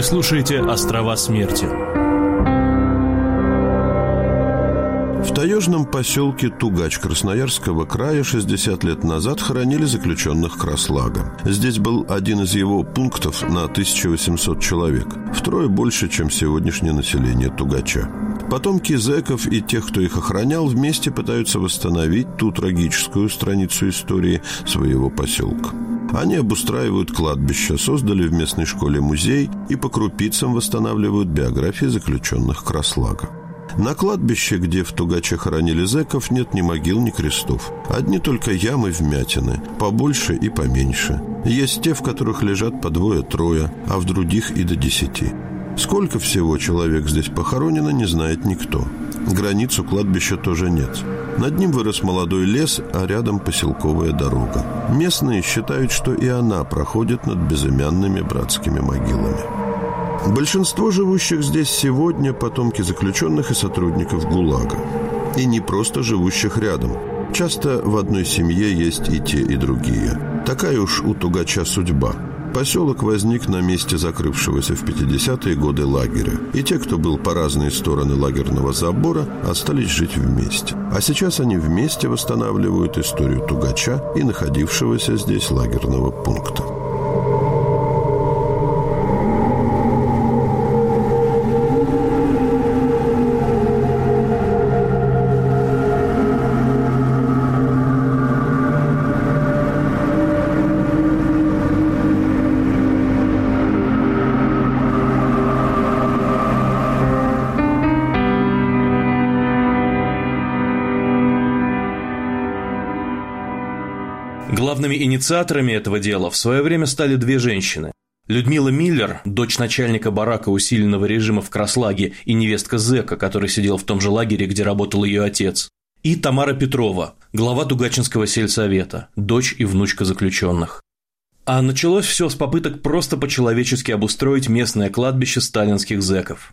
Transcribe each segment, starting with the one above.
слушаете «Острова смерти». В таежном поселке Тугач Красноярского края 60 лет назад хоронили заключенных Краслага. Здесь был один из его пунктов на 1800 человек, втрое больше, чем сегодняшнее население Тугача. Потомки зэков и тех, кто их охранял, вместе пытаются восстановить ту трагическую страницу истории своего поселка. Они обустраивают кладбище, создали в местной школе музей и по крупицам восстанавливают биографии заключенных Краслага. На кладбище, где в Тугаче хоронили зэков, нет ни могил, ни крестов. Одни только ямы, вмятины, побольше и поменьше. Есть те, в которых лежат по двое-трое, а в других и до 10. Сколько всего человек здесь похоронено, не знает никто. Границу кладбища тоже нет. Над ним вырос молодой лес, а рядом поселковая дорога. Местные считают, что и она проходит над безымянными братскими могилами. Большинство живущих здесь сегодня – потомки заключенных и сотрудников ГУЛАГа. И не просто живущих рядом. Часто в одной семье есть и те, и другие. Такая уж у Тугача судьба. Поселок возник на месте закрывшегося в 50-е годы лагеря. И те, кто был по разные стороны лагерного забора, остались жить вместе. А сейчас они вместе восстанавливают историю Тугача и находившегося здесь лагерного пункта. Главными инициаторами этого дела в свое время стали две женщины. Людмила Миллер, дочь начальника барака усиленного режима в Краслаге и невестка зэка, который сидел в том же лагере, где работал ее отец, и Тамара Петрова, глава Тугачинского сельсовета, дочь и внучка заключенных. А началось все с попыток просто по-человечески обустроить местное кладбище сталинских зэков.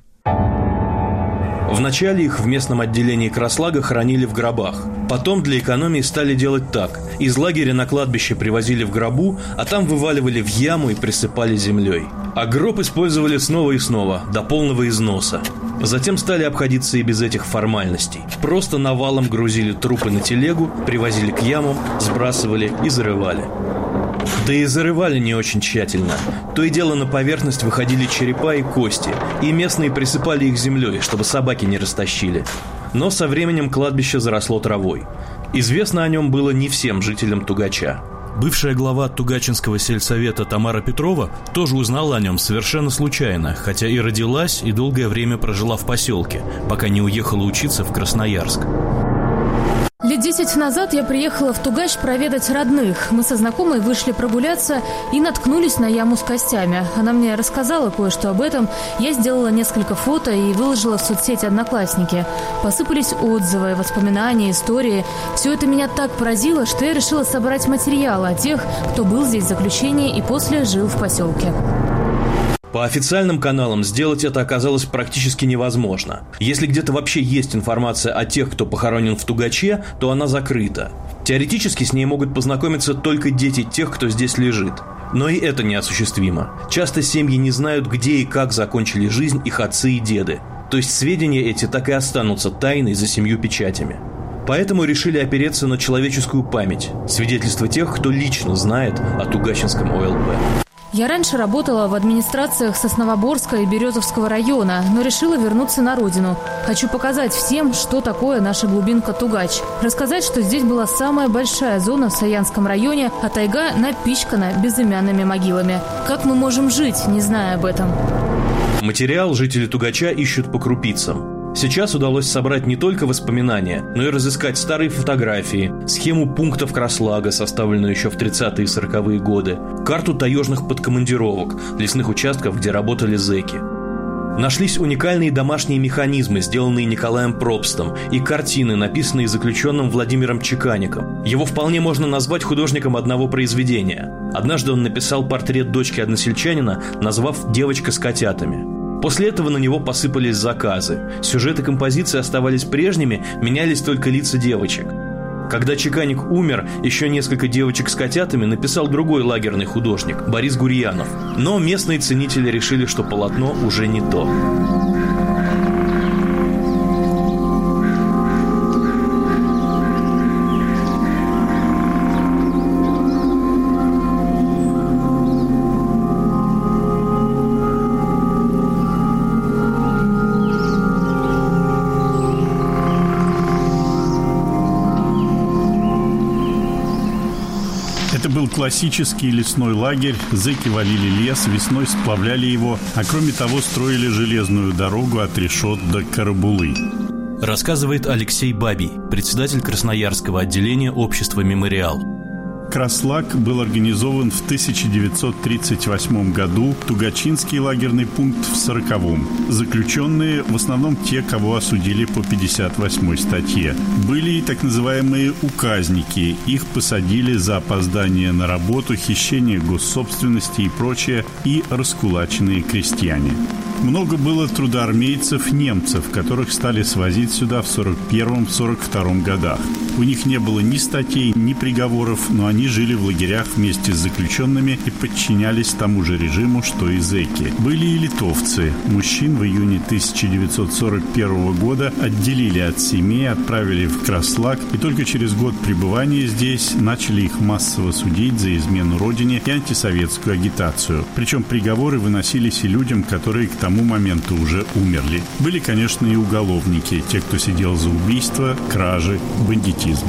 Вначале их в местном отделении Краслага хоронили в гробах. Потом для экономии стали делать так. Из лагеря на кладбище привозили в гробу, а там вываливали в яму и присыпали землей. А гроб использовали снова и снова, до полного износа. Затем стали обходиться и без этих формальностей. Просто навалом грузили трупы на телегу, привозили к ямам, сбрасывали и зарывали. Да и зарывали не очень тщательно. То и дело на поверхность выходили черепа и кости, и местные присыпали их землей, чтобы собаки не растащили. Но со временем кладбище заросло травой. Известно о нем было не всем жителям Тугача. Бывшая глава Тугачинского сельсовета Тамара Петрова тоже узнала о нем совершенно случайно, хотя и родилась, и долгое время прожила в поселке, пока не уехала учиться в Красноярск. Лет 10 назад я приехала в Тугач проведать родных. Мы со знакомой вышли прогуляться и наткнулись на яму с костями. Она мне рассказала кое-что об этом. Я сделала несколько фото и выложила в соцсети «Одноклассники». Посыпались отзывы, воспоминания, истории. Все это меня так поразило, что я решила собрать материал о тех, кто был здесь в заключении и после жил в поселке. По официальным каналам сделать это оказалось практически невозможно. Если где-то вообще есть информация о тех, кто похоронен в Тугаче, то она закрыта. Теоретически с ней могут познакомиться только дети тех, кто здесь лежит. Но и это неосуществимо. Часто семьи не знают, где и как закончили жизнь их отцы и деды. То есть сведения эти так и останутся тайной за 7 печатями. Поэтому решили опереться на человеческую память, свидетельства тех, кто лично знает о Тугачинском ОЛП. Я раньше работала в администрациях Сосновоборска и Березовского района, но решила вернуться на родину. Хочу показать всем, что такое наша глубинка Тугач. Рассказать, что здесь была самая большая зона в Саянском районе, а тайга напичкана безымянными могилами. Как мы можем жить, не зная об этом? Материал жители Тугача ищут по крупицам. Сейчас удалось собрать не только воспоминания, но и разыскать старые фотографии, схему пунктов Краслага, составленную еще в 30-е и 40-е годы, карту таежных подкомандировок, лесных участков, где работали зэки. Нашлись уникальные домашние механизмы, сделанные Николаем Пробстом, и картины, написанные заключенным Владимиром Чекаником. Его вполне можно назвать художником одного произведения. Однажды он написал портрет дочки односельчанина, назвав «Девочка с котятами». После этого на него посыпались заказы. Сюжеты композиции оставались прежними, менялись только лица девочек. Когда Чеканик умер, еще несколько девочек с котятами написал другой лагерный художник Борис Гурьянов. Но местные ценители решили, что полотно уже не то. Это был классический лесной лагерь. Зэки валили лес, весной сплавляли его, а кроме того строили железную дорогу от Решот до Карабулы. Рассказывает Алексей Бабий, председатель Красноярского отделения общества «Мемориал». Краслак был организован в 1938 году, Тугачинский лагерный пункт в 1940-м. Заключенные, в основном те, кого осудили по 58-й статье. Были и так называемые указники. Их посадили за опоздание на работу, хищение госсобственности и прочее, и раскулаченные крестьяне. Много было трудоармейцев-немцев, которых стали свозить сюда в 1941-1942 годах. У них не было ни статей, ни приговоров, но они жили в лагерях вместе с заключенными и подчинялись тому же режиму, что и зэки. Были и литовцы. Мужчин в июне 1941 года отделили от семей, отправили в Краслак, и только через год пребывания здесь начали их массово судить за измену родине и антисоветскую агитацию. Причем приговоры выносились и людям, которые к тому моменту уже умерли. Были, конечно, и уголовники, те, кто сидел за убийство, кражи, бандитизм.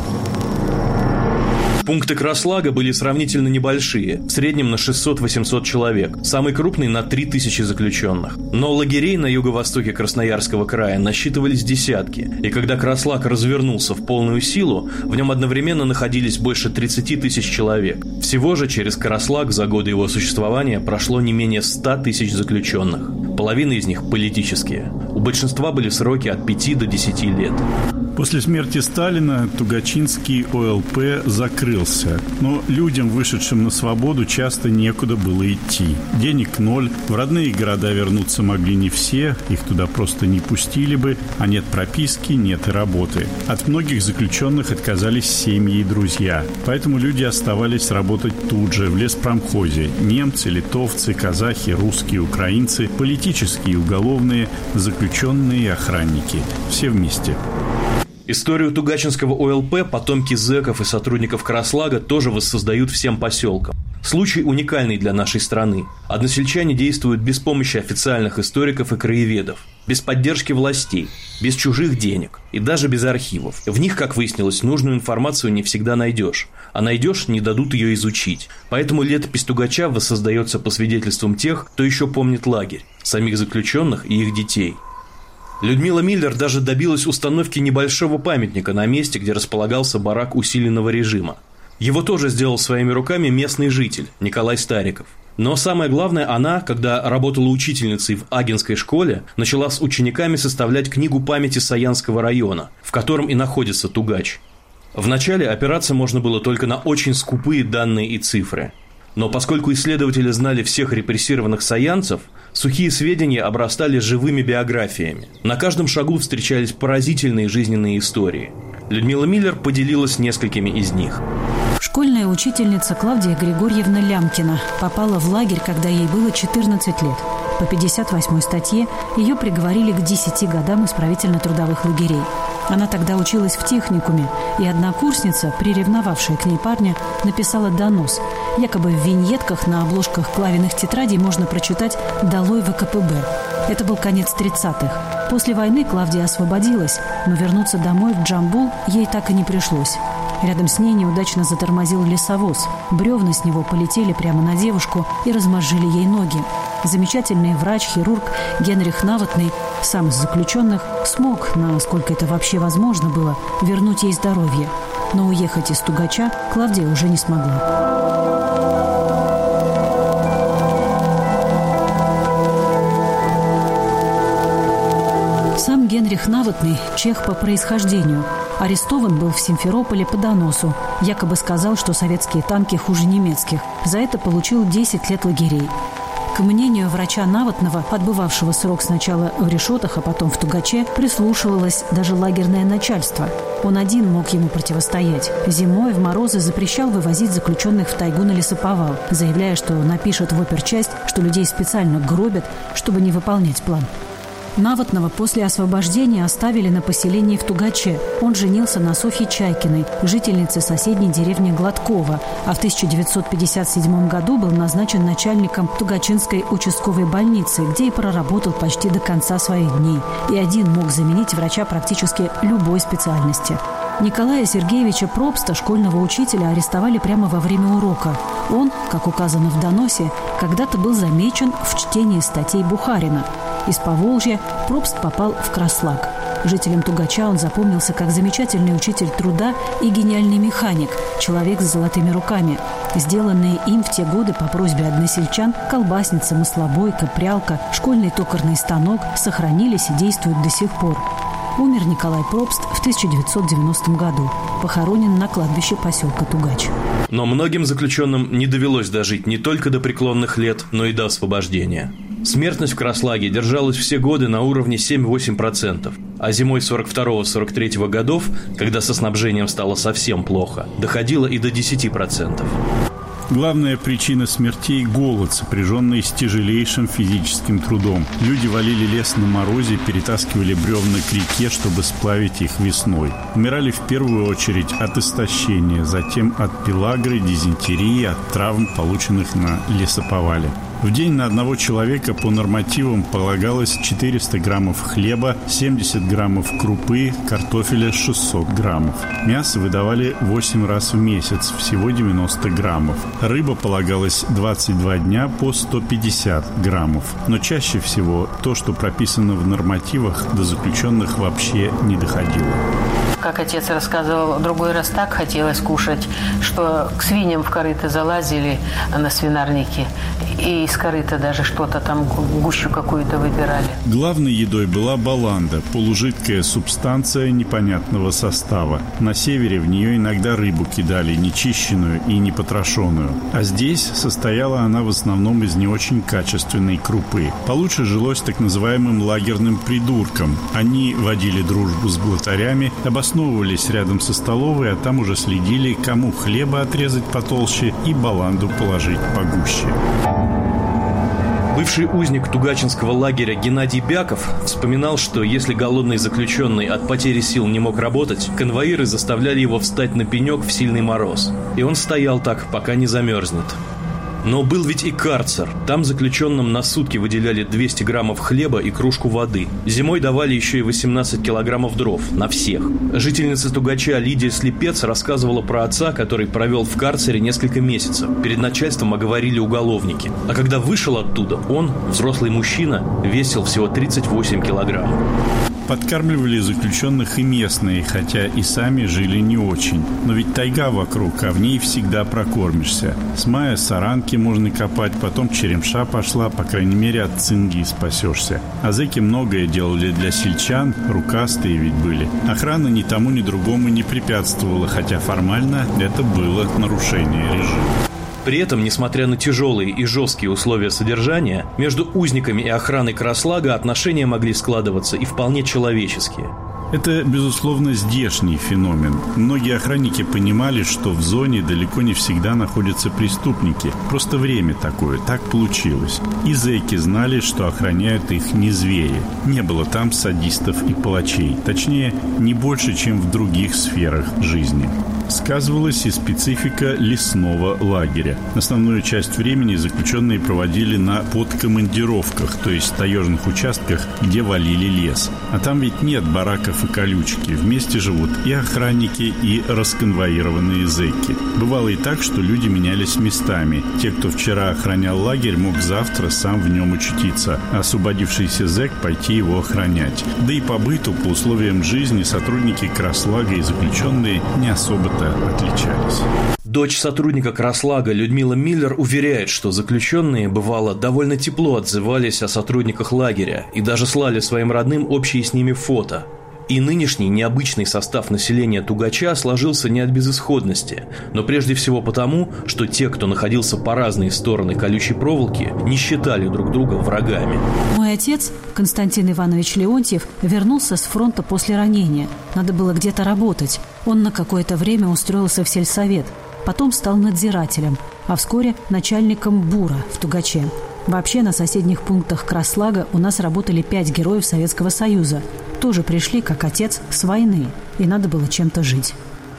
Пункты Краслага были сравнительно небольшие, в среднем на 600-800 человек, самый крупный на 3000 заключенных. Но лагерей на юго-востоке Красноярского края насчитывались десятки, и когда Краслаг развернулся в полную силу, в нем одновременно находились больше 30 тысяч человек. Всего же через Краслаг за годы его существования прошло не менее 100 тысяч заключенных. Половина из них политические. У большинства были сроки от 5 до 10 лет. После смерти Сталина Тугачинский ОЛП закрылся, но людям, вышедшим на свободу, часто некуда было идти. Денег ноль, в родные города вернуться могли не все, их туда просто не пустили бы, а нет прописки, нет и работы. От многих заключенных отказались семьи и друзья, поэтому люди оставались работать тут же, в леспромхозе. Немцы, литовцы, казахи, русские, украинцы, политические и уголовные, заключенные и охранники. Все вместе. Историю Тугачинского ОЛП потомки зэков и сотрудников Краслага тоже воссоздают всем поселкам. Случай уникальный для нашей страны. Односельчане действуют без помощи официальных историков и краеведов, без поддержки властей, без чужих денег и даже без архивов. В них, как выяснилось, нужную информацию не всегда найдешь, а найдешь – не дадут ее изучить. Поэтому летопись Тугача воссоздается по свидетельствам тех, кто еще помнит лагерь, самих заключенных и их детей. Людмила Миллер даже добилась установки небольшого памятника на месте, где располагался барак усиленного режима. Его тоже сделал своими руками местный житель Николай Стариков. Но самое главное, она, когда работала учительницей в Агинской школе, начала с учениками составлять книгу памяти Саянского района, в котором и находится Тугач. Вначале опираться можно было только на очень скупые данные и цифры. Но поскольку исследователи знали всех репрессированных саянцев, сухие сведения обрастали живыми биографиями. На каждом шагу встречались поразительные жизненные истории. Людмила Миллер поделилась несколькими из них. Школьная учительница Клавдия Григорьевна Лямкина попала в лагерь, когда ей было 14 лет. По 58-й статье ее приговорили к 10 годам исправительно-трудовых лагерей. Она тогда училась в техникуме, и однокурсница, приревновавшая к ней парня, написала донос. Якобы в виньетках на обложках Клавиных тетрадей можно прочитать «Долой ВКПБ». Это был конец 30-х. После войны Клавдия освободилась, но вернуться домой в Джамбул ей так и не пришлось. Рядом с ней неудачно затормозил лесовоз. Бревна с него полетели прямо на девушку и размозжили ей ноги. Замечательный врач-хирург Генрих Навотный, сам из заключенных, смог, насколько это вообще возможно было, вернуть ей здоровье. Но уехать из Тугача Клавдия уже не смогла. Сам Генрих Навотный – чех по происхождению. Арестован был в Симферополе по доносу. Якобы сказал, что советские танки хуже немецких. За это получил 10 лет лагерей. К мнению врача Навотного, отбывавшего срок сначала в решетах, а потом в Тугаче, прислушивалось даже лагерное начальство. Он один мог ему противостоять. Зимой в морозы запрещал вывозить заключенных в тайгу на лесоповал, заявляя, что напишет в оперчасть, что людей специально гробят, чтобы не выполнять план. Навотного после освобождения оставили на поселении в Тугаче. Он женился на Софье Чайкиной, жительнице соседней деревни Гладкова, а в 1957 году был назначен начальником Тугачинской участковой больницы, где и проработал почти до конца своих дней. И один мог заменить врача практически любой специальности. Николая Сергеевича Пробста, школьного учителя, арестовали прямо во время урока. Он, как указано в доносе, когда-то был замечен в чтении статей Бухарина. Из Поволжья Пробст попал в Краслак. Жителям Тугача он запомнился как замечательный учитель труда и гениальный механик, человек с золотыми руками. Сделанные им в те годы по просьбе односельчан колбасница, маслобойка, прялка, школьный токарный станок сохранились и действуют до сих пор. Умер Николай Пробст в 1990 году. Похоронен на кладбище поселка Тугач. Но многим заключенным не довелось дожить не только до преклонных лет, но и до освобождения. Смертность в Краслаге держалась все годы на уровне 7-8%, а зимой 42-43 годов, когда со снабжением стало совсем плохо, доходило и до 10%. Главная причина смертей – голод, сопряженный с тяжелейшим физическим трудом. Люди валили лес на морозе, перетаскивали бревна к реке, чтобы сплавить их весной. Умирали в первую очередь от истощения, затем от пелагры, дизентерии, от травм, полученных на лесоповале. В день на одного человека по нормативам полагалось 400 граммов хлеба, 70 граммов крупы, картофеля 600 граммов. Мясо выдавали 8 раз в месяц, всего 90 граммов. Рыба полагалась 22 дня по 150 граммов. Но чаще всего то, что прописано в нормативах, до заключенных вообще не доходило. Как отец рассказывал, другой раз так хотелось кушать, что к свиньям в корыто залазили на свинарнике, и из корыта даже что-то там, гущу какую-то выбирали. Главной едой была баланда, полужидкая субстанция непонятного состава. На севере в нее иногда рыбу кидали, нечищенную и непотрошенную. А здесь состояла она в основном из не очень качественной крупы. Получше жилось так называемым лагерным придуркам. Они водили дружбу с блатарями, обосновывались рядом со столовой, а там уже следили, кому хлеба отрезать потолще и баланду положить погуще. Бывший узник Тугачинского лагеря Геннадий Бяков вспоминал, что если голодный заключенный от потери сил не мог работать, конвоиры заставляли его встать на пенек в сильный мороз. И он стоял так, пока не замерзнет. Но был ведь и карцер. Там заключенным на сутки выделяли 200 граммов хлеба и кружку воды. Зимой давали еще и 18 килограммов дров. На всех. Жительница Тугача Лидия Слепец рассказывала про отца, который провел в карцере несколько месяцев. Перед начальством оговорили уголовники. А когда вышел оттуда, он, взрослый мужчина, весил всего 38 килограмм. Подкармливали заключенных и местные, хотя и сами жили не очень. Но ведь тайга вокруг, а в ней всегда прокормишься. С мая саранки можно копать, потом черемша пошла, по крайней мере от цинги спасешься. А зэки многое делали для сельчан, рукастые ведь были. Охрана ни тому, ни другому не препятствовала, хотя формально это было нарушение режима. При этом, несмотря на тяжелые и жесткие условия содержания, между узниками и охраной Краслага отношения могли складываться и вполне человеческие. Это, безусловно, здешний феномен. Многие охранники понимали, что в зоне далеко не всегда находятся преступники. Просто время такое, так получилось. И зэки знали, что охраняют их не звери. Не было там садистов и палачей. Точнее, не больше, чем в других сферах жизни. Сказывалась и специфика лесного лагеря. Основную часть времени заключенные проводили на подкомандировках, то есть таежных участках, где валили лес. А там ведь нет бараков и колючки. Вместе живут и охранники, и расконвоированные зэки. Бывало и так, что люди менялись местами. Те, кто вчера охранял лагерь, мог завтра сам в нем очутиться, а освободившийся зэк пойти его охранять. Да и по быту, по условиям жизни, сотрудники Краслага и заключенные не особо-то отличались. Дочь сотрудника Краслага Людмила Миллер уверяет, что заключенные, бывало, довольно тепло отзывались о сотрудниках лагеря и даже слали своим родным общие с ними фото. И нынешний необычный состав населения Тугача сложился не от безысходности, но прежде всего потому, что те, кто находился по разные стороны колючей проволоки, не считали друг друга врагами. Мой отец, Константин Иванович Леонтьев, вернулся с фронта после ранения. Надо было где-то работать. Он на какое-то время устроился в сельсовет. Потом стал надзирателем, а вскоре начальником БУРа в Тугаче. Вообще на соседних пунктах Краслага у нас работали 5 героев Советского Союза. Тоже пришли, как отец, с войны, и надо было чем-то жить.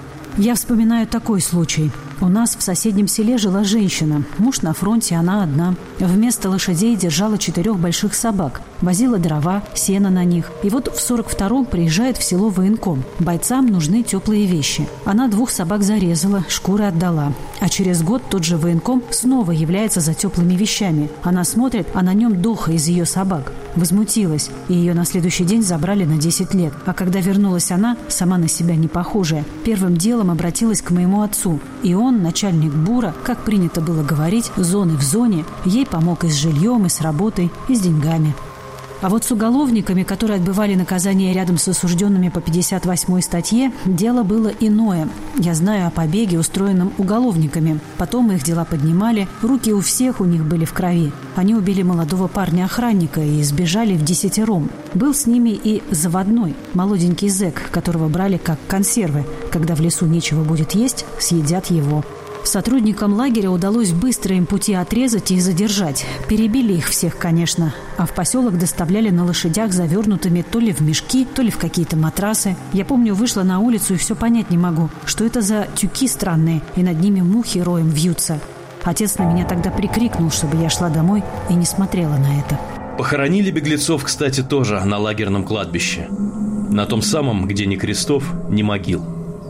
Я вспоминаю такой случай. У нас в соседнем селе жила женщина. Муж на фронте, она одна. Вместо лошадей держала 4 больших собак. Возила дрова, сено на них. И вот в 42-м приезжает в село военком. Бойцам нужны теплые вещи. Она 2 собак зарезала, шкуры отдала. А через год тот же военком снова является за теплыми вещами. Она смотрит, а на нем Доха из ее собак. Возмутилась, и ее на следующий день забрали на 10 лет. А когда вернулась она, сама на себя не похожая, первым делом обратилась к моему отцу. И он, начальник БУРа, как принято было говорить, зоны в зоне, ей помог и с жильем, и с работой, и с деньгами. А вот с уголовниками, которые отбывали наказание рядом с осужденными по 58-й статье, дело было иное. Я знаю о побеге, устроенном уголовниками. Потом их дела поднимали, руки у всех у них были в крови. Они убили молодого парня-охранника и сбежали в 10-ром. Был с ними и заводной, молоденький зэк, которого брали как консервы. Когда в лесу нечего будет есть, съедят его. Сотрудникам лагеря удалось быстро им пути отрезать и задержать. Перебили их всех, конечно. А в поселок доставляли на лошадях, завернутыми то ли в мешки, то ли в какие-то матрасы. Я помню, вышла на улицу и все понять не могу. Что это за тюки странные, и над ними мухи роем вьются. Отец на меня тогда прикрикнул, чтобы я шла домой и не смотрела на это. Похоронили беглецов, кстати, тоже на лагерном кладбище. На том самом, где ни крестов, ни могил.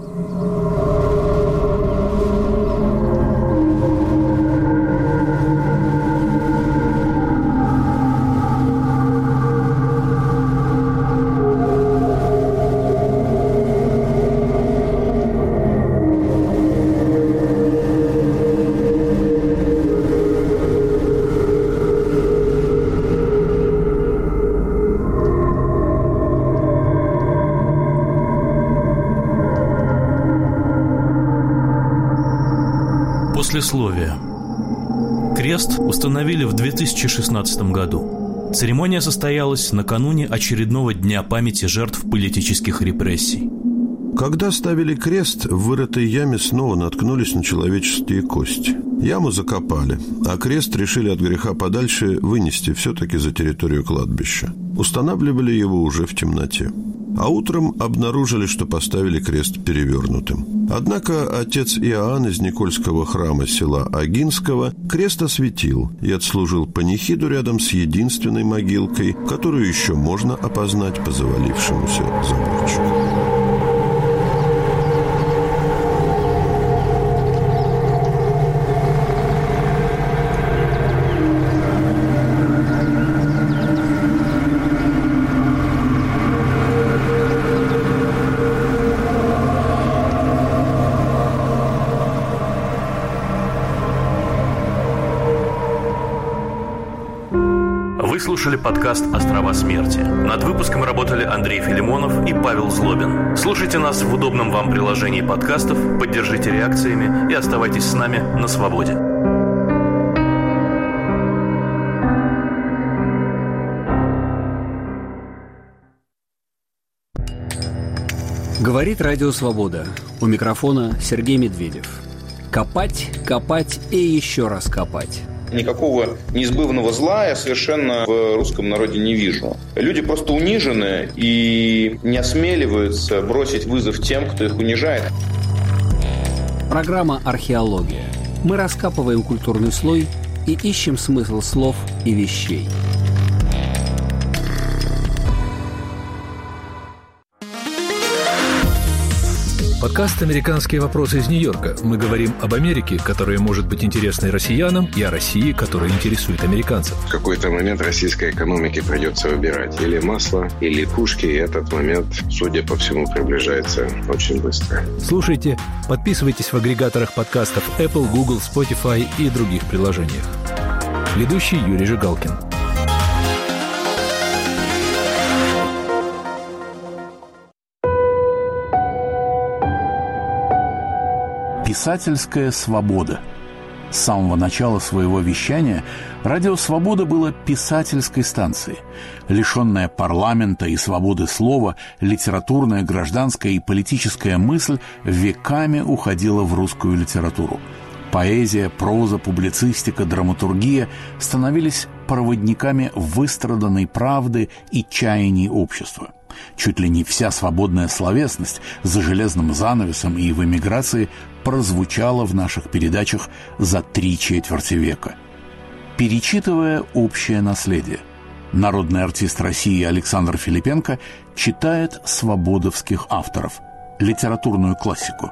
Послесловие. Крест установили в 2016 году. Церемония состоялась накануне очередного дня памяти жертв политических репрессий. Когда ставили крест, в вырытой яме снова наткнулись на человеческие кости. Яму закопали, а крест решили от греха подальше вынести все-таки за территорию кладбища. Устанавливали его уже в темноте. А утром обнаружили, что поставили крест перевернутым. Однако отец Иоанн из Никольского храма села Агинского крест осветил и отслужил панихиду рядом с единственной могилкой, которую еще можно опознать по завалившемуся заборчику. Вы слушали подкаст «Острова смерти». Над выпуском работали Андрей Филимонов и Павел Злобин. Слушайте нас в удобном вам приложении подкастов, поддержите реакциями и оставайтесь с нами на свободе. Говорит Радио Свобода. У микрофона Сергей Медведев. Копать, копать и еще раз копать. Никакого неизбывного зла я совершенно в русском народе не вижу. Люди просто унижены и не осмеливаются бросить вызов тем, кто их унижает. Программа «Археология». Мы раскапываем культурный слой и ищем смысл слов и вещей. Подкаст «Американские вопросы» из Нью-Йорка. Мы говорим об Америке, которая может быть интересной россиянам, и о России, которая интересует американцев. В какой-то момент российской экономике придется выбирать или масло, или пушки, и этот момент, судя по всему, приближается очень быстро. Слушайте, подписывайтесь в агрегаторах подкастов Apple, Google, Spotify и других приложениях. Ведущий Юрий Жигалкин. Писательская свобода. С самого начала своего вещания радио «Свобода» было писательской станцией. Лишенная парламента и свободы слова, литературная, гражданская и политическая мысль веками уходила в русскую литературу. Поэзия, проза, публицистика, драматургия становились проводниками выстраданной правды и чаяний общества. Чуть ли не вся свободная словесность за железным занавесом и в эмиграции прозвучала в наших передачах за 3/4 века. Перечитывая общее наследие, народный артист России Александр Филипенко читает свободовских авторов, литературную классику.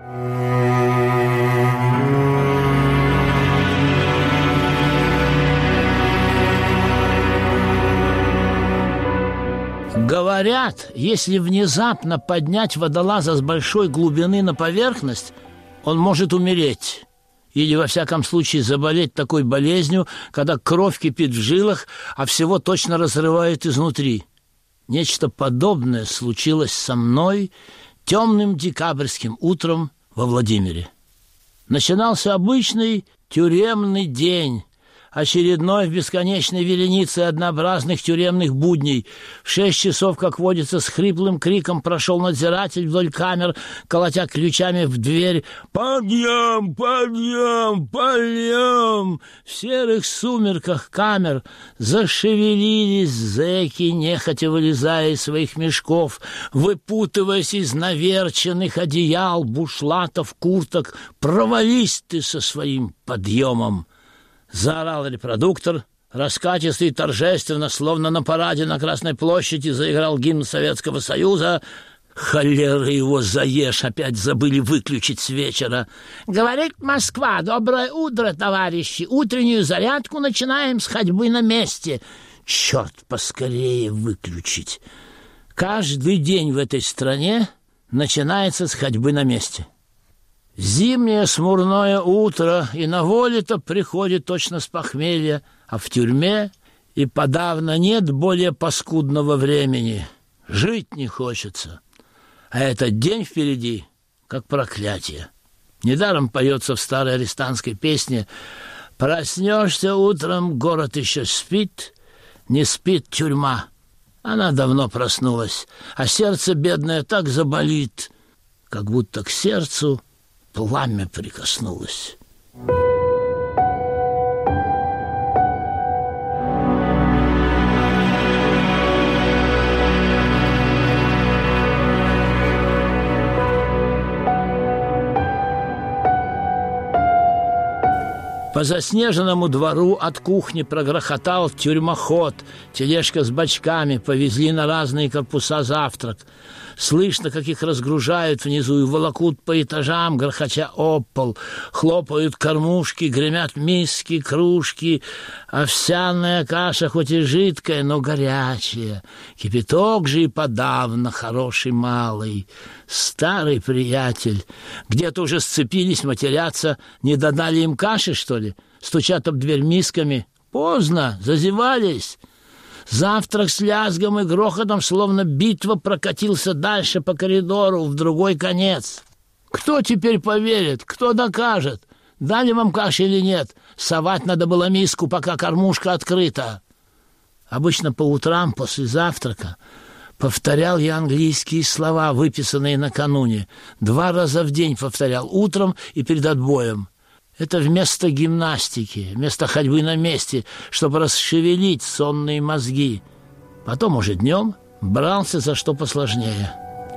Говорят, если внезапно поднять водолаза с большой глубины на поверхность, он может умереть. Или, во всяком случае, заболеть такой болезнью, когда кровь кипит в жилах, а всего точно разрывает изнутри. Нечто подобное случилось со мной темным декабрьским утром во Владимире. Начинался обычный тюремный день, очередной в бесконечной веренице однообразных тюремных будней. В 6 часов, как водится, с хриплым криком прошел надзиратель вдоль камер, колотя ключами в дверь. «Подъем! Подъем! Подъем!» В серых сумерках камер зашевелились зэки, нехотя вылезая из своих мешков, выпутываясь из наверченных одеял, бушлатов, курток. «Провались ты со своим подъемом!» Заорал репродуктор, раскатисто и торжественно, словно на параде на Красной площади, заиграл гимн Советского Союза. Холера его заешь, опять забыли выключить с вечера. «Говорит Москва, доброе утро, товарищи, утреннюю зарядку начинаем с ходьбы на месте». Черт, поскорее выключить. Каждый день в этой стране начинается с ходьбы на месте. Зимнее смурное утро, и на воле-то приходит точно с похмелья, а в тюрьме и подавно нет более паскудного времени. Жить не хочется, а этот день впереди, как проклятие. Недаром поется в старой арестантской песне: «Проснешься утром, город еще спит, не спит тюрьма». Она давно проснулась, а сердце бедное так заболит, как будто к сердцу пламя прикоснулось. По заснеженному двору от кухни прогрохотал тюрьмоход. Тележка с бочками, повезли на разные корпуса завтрак. Слышно, как их разгружают внизу и волокут по этажам, грохоча об пол. Хлопают кормушки, гремят миски, кружки. Овсяная каша хоть и жидкая, но горячая. Кипяток же и подавно хороший малый. Старый приятель. Где-то уже сцепились, матерятся. Не додали им каши, что ли? Стучат об дверь мисками. Поздно, зазевались. Завтрак с лязгом и грохотом, словно битва, прокатился дальше по коридору, в другой конец. Кто теперь поверит? Кто докажет? Дали вам каши или нет? Совать надо было миску, пока кормушка открыта. Обычно по утрам после завтрака повторял я английские слова, выписанные накануне. 2 раза в день повторял, утром и перед отбоем. Это вместо гимнастики, вместо ходьбы на месте, чтобы расшевелить сонные мозги. Потом уже днем брался за что посложнее.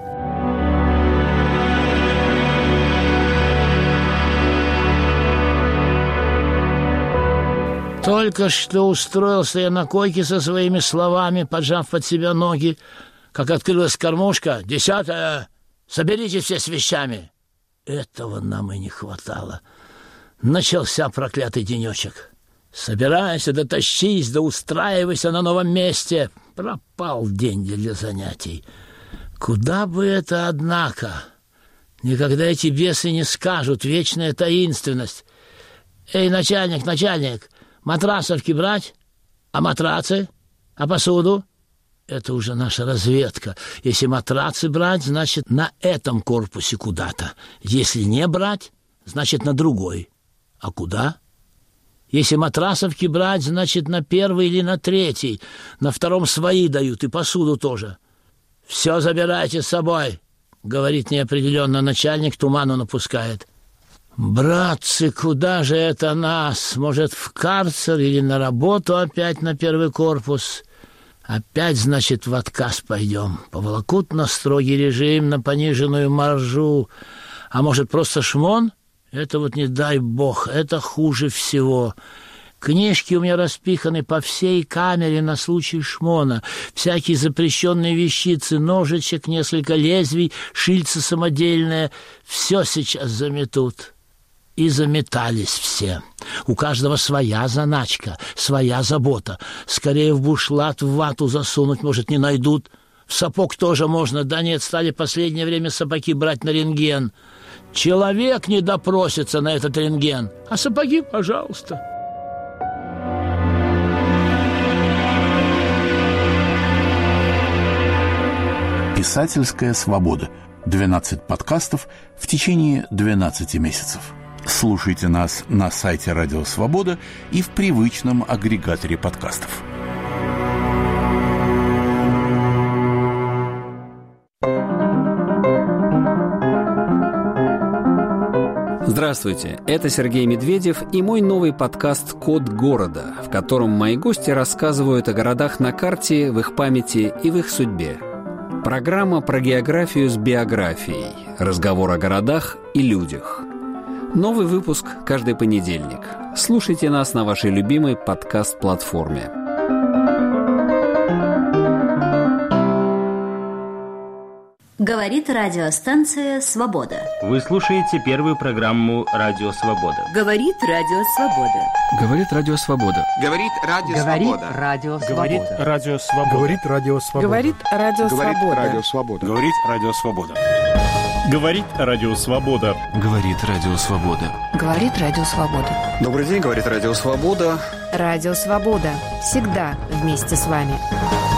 Только что устроился я на койке со своими словами, поджав под себя ноги, как открылась кормушка. 10-я, соберитесь все с вещами. Этого нам и не хватало. Начался проклятый денечек. Собирайся, да тащись, да устраивайся на новом месте. Пропал день для занятий. Куда бы это, однако? Никогда эти бесы не скажут, вечная таинственность. Эй, начальник, матрасовки брать? А матрацы? А посуду? Это уже наша разведка. Если матрацы брать, значит, на этом корпусе куда-то. Если не брать, значит, на другой. А куда? Если матрасовки брать, значит, на первый или на третий. На втором свои дают, и посуду тоже. «Все забирайте с собой», — говорит неопределенно начальник, туману напускает. «Братцы, куда же это нас? Может, в карцер или на работу опять на первый корпус? Опять, значит, в отказ пойдем. Поволокут на строгий режим, на пониженную маржу. А может, просто шмон? Это вот не дай бог, это хуже всего. Книжки у меня распиханы по всей камере на случай шмона. Всякие запрещенные вещицы, ножичек, несколько лезвий, шильца самодельное. Все сейчас заметут». И заметались все. У каждого своя заначка, своя забота. Скорее в бушлат, в вату засунуть, может, не найдут. В сапог тоже можно. Да нет, стали в последнее время сапоги брать на рентген. Человек не допросится на этот рентген. А сапоги, пожалуйста. Писательская свобода. 12 подкастов в течение 12 месяцев. Слушайте нас на сайте Радио Свобода и в привычном агрегаторе подкастов. Здравствуйте, это Сергей Медведев и мой новый подкаст «Код города», в котором мои гости рассказывают о городах на карте, в их памяти и в их судьбе. Программа про географию с биографией, разговор о городах и людях. Новый выпуск каждый понедельник. Слушайте нас на вашей любимой подкаст-платформе. Говорит радиостанция «Свобода». Вы слушаете первую программу «Радио Свобода». Говорит Радио Свобода. Говорит Радио Свобода. Говорит Радио Свобода. Говорит Радио Свобода. Говорит Радио Свобода. Говорит Радио Свобода. Говорит Радио Свобода. Говорит Радио Свобода. Говорит Радио Свобода. Говорит Радио Свобода. Добрый день, говорит Радио Свобода. Радио Свобода. Всегда вместе с вами.